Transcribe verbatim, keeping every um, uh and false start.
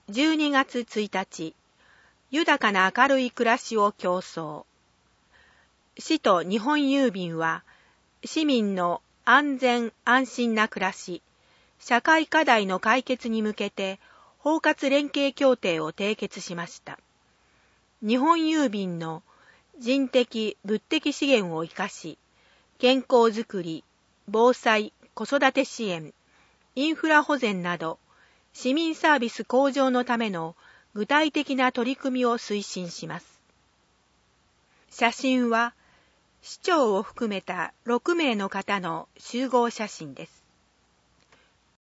じゅうにがつついたち、豊かな明るい暮らしを競争。市と日本郵便は、市民の安全安心な暮らし、社会課題の解決に向けて包括連携協定を締結しました。日本郵便の人的・物的資源を生かし、健康づくり、防災・子育て支援、インフラ保全など、市民サービス向上のための具体的な取り組みを推進します。写真は、市長を含めたろくめいの方の集合写真です。